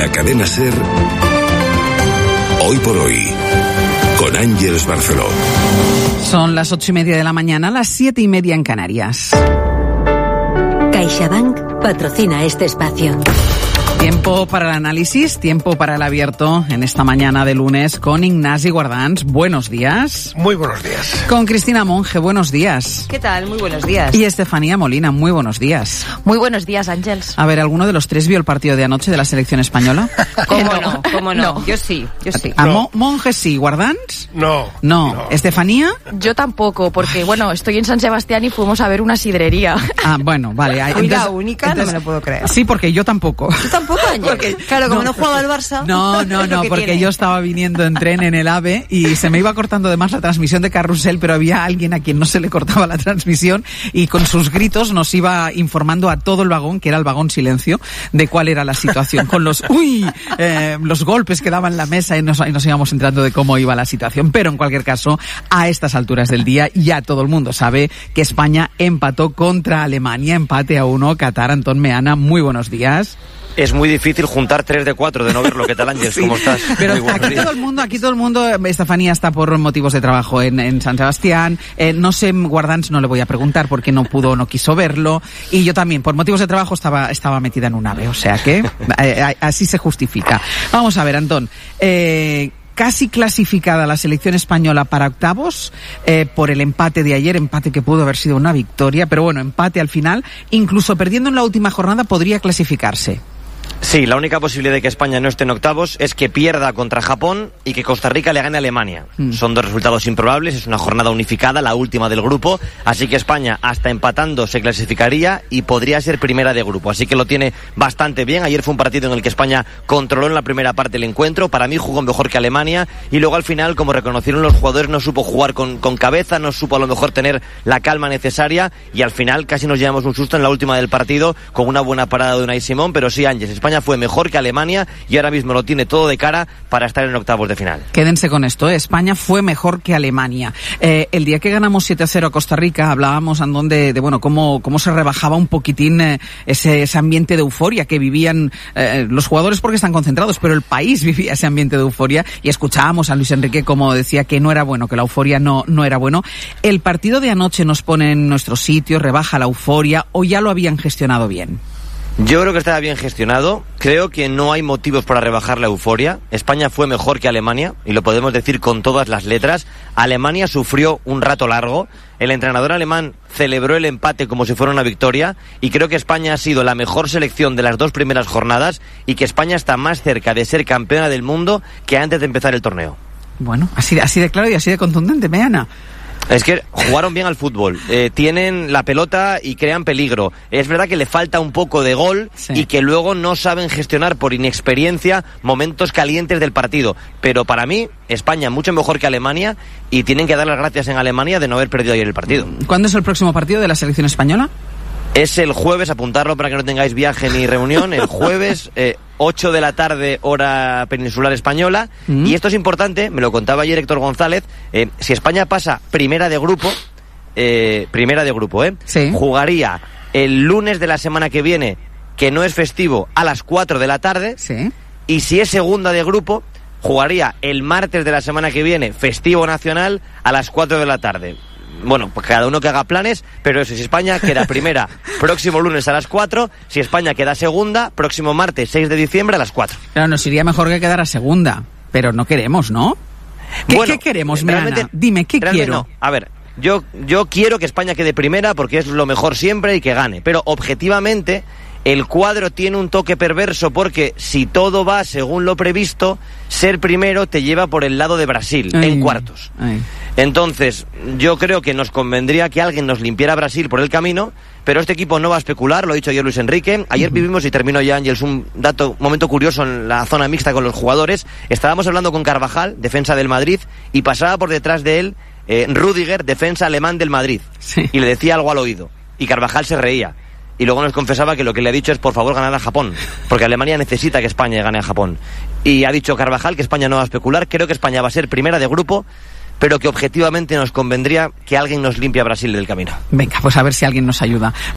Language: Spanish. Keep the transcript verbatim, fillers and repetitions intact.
la cadena SER, Hoy por Hoy, con Ángeles Barceló. Son las ocho y media de la mañana, las siete y media en Canarias. CaixaBank patrocina este espacio. Tiempo para el análisis, tiempo para el abierto en esta mañana de lunes con Ignasi Guardans. Buenos días. Muy buenos días. Con Cristina Monge, buenos días. ¿Qué tal? Muy buenos días. Y Estefanía Molina, muy buenos días. Muy buenos días, Ángels. A ver, ¿alguno de los tres vio el partido de anoche de la selección española? ¿Cómo no? ¿Cómo no? no? Yo sí, yo sí. ¿A No. Monge sí? ¿Guardans? No, no. no. ¿Estefanía? Yo tampoco, porque, bueno, estoy en San Sebastián y fuimos a ver una sidrería. Ah, bueno, vale. Fui la única, entonces, no me lo puedo creer. Sí, porque yo tampoco. ¿Tú tampoco, Ángel? Porque, claro, como no, no jugaba el Barça. No, no, no, porque tiene. Yo estaba viniendo en tren en el AVE y se me iba cortando además la transmisión de Carrusel, pero había alguien a quien no se le cortaba la transmisión y con sus gritos nos iba informando a todo el vagón, que era el vagón silencio, de cuál era la situación. Con los, uy, eh, los golpes que daban la mesa y nos, y nos íbamos enterando de cómo iba la situación. Pero en cualquier caso, a estas alturas del día ya todo el mundo sabe que España empató contra Alemania, empate a uno. Qatar, Antón Meana, muy buenos días. Es muy difícil juntar tres de cuatro de no verlo. ¿Qué tal, Ángels? Sí, ¿Cómo estás? Pero aquí todo el mundo, aquí todo el mundo, Estefanía está por motivos de trabajo en, en San Sebastián. Eh, no sé, Guardans no le voy a preguntar porque no pudo, no quiso verlo. Y yo también, por motivos de trabajo, estaba, estaba metida en un AVE. O sea que eh, así se justifica. Vamos a ver, Antón. Eh, Casi clasificada la selección española para octavos eh, por el empate de ayer, empate que pudo haber sido una victoria, pero bueno, empate al final, incluso perdiendo en la última jornada podría clasificarse. Sí, la única posibilidad de que España no esté en octavos es que pierda contra Japón y que Costa Rica le gane a Alemania. Mm. Son dos resultados improbables, es una jornada unificada, la última del grupo, así que España hasta empatando se clasificaría y podría ser primera de grupo, así que lo tiene bastante bien. Ayer fue un partido en el que España controló en la primera parte el encuentro, para mí jugó mejor que Alemania y luego al final, como reconocieron los jugadores, no supo jugar con, con cabeza, no supo a lo mejor tener la calma necesaria y al final casi nos llevamos un susto en la última del partido con una buena parada de Unai Simón, pero sí, Ángel, España fue mejor que Alemania y ahora mismo lo tiene todo de cara para estar en octavos de final. Quédense con esto, ¿eh? España fue mejor que Alemania. Eh, el día que ganamos siete a cero a Costa Rica hablábamos, Andón, de, de bueno, cómo, cómo se rebajaba un poquitín eh, ese, ese ambiente de euforia que vivían eh, los jugadores porque están concentrados, pero el país vivía ese ambiente de euforia y escuchábamos a Luis Enrique como decía que no era bueno, que la euforia no, no era bueno. ¿El partido de anoche nos pone en nuestro sitio, rebaja la euforia o ya lo habían gestionado bien? Yo creo que estaba bien gestionado, creo que no hay motivos para rebajar la euforia. España fue mejor que Alemania, y lo podemos decir con todas las letras. Alemania sufrió un rato largo, el entrenador alemán celebró el empate como si fuera una victoria, y creo que España ha sido la mejor selección de las dos primeras jornadas, y que España está más cerca de ser campeona del mundo que antes de empezar el torneo. Bueno, así, así de claro y así de contundente, Meana. Es que jugaron bien al fútbol, eh, tienen la pelota y crean peligro. Es verdad que le falta un poco de gol, sí, y que luego no saben gestionar por inexperiencia momentos calientes del partido. Pero para mí, España mucho mejor que Alemania y tienen que dar las gracias en Alemania de no haber perdido ayer el partido. ¿Cuándo es el próximo partido de la selección española? Es el jueves, apuntarlo para que no tengáis viaje ni reunión, el jueves, eh, ocho de la tarde, hora peninsular española. Mm. Y esto es importante, me lo contaba ayer Héctor González, eh, si España pasa primera de grupo, eh, primera de grupo, eh, sí, jugaría el lunes de la semana que viene, que no es festivo, a las cuatro de la tarde, sí, y si es segunda de grupo, jugaría el martes de la semana que viene, festivo nacional, a las cuatro de la tarde. Bueno, pues cada uno que haga planes, pero eso, si España queda primera próximo lunes a las cuatro, si España queda segunda, próximo martes seis de diciembre a las cuatro. Claro, nos iría mejor que quedara segunda, pero no queremos, ¿no? ¿Qué, bueno, ¿qué queremos, Meana? Dime, ¿qué quiero? No. A ver, yo, yo quiero que España quede primera porque es lo mejor siempre y que gane, pero objetivamente el cuadro tiene un toque perverso porque si todo va según lo previsto, ser primero te lleva por el lado de Brasil, ay, en cuartos. Ay. Entonces, yo creo que nos convendría que alguien nos limpiara a Brasil por el camino, pero este equipo no va a especular, lo ha dicho ayer Luis Enrique. Ayer uh-huh. vivimos, y termino ya, Ángels, un dato, un momento curioso en la zona mixta con los jugadores. Estábamos hablando con Carvajal, defensa del Madrid, y pasaba por detrás de él eh, Rüdiger, defensa alemán del Madrid, sí, y le decía algo al oído, y Carvajal se reía. Y luego nos confesaba que lo que le ha dicho es, por favor, ganar a Japón, porque Alemania necesita que España gane a Japón. Y ha dicho Carvajal que España no va a especular. Creo que España va a ser primera de grupo, pero que objetivamente nos convendría que alguien nos limpie a Brasil del camino. Venga, pues a ver si alguien nos ayuda.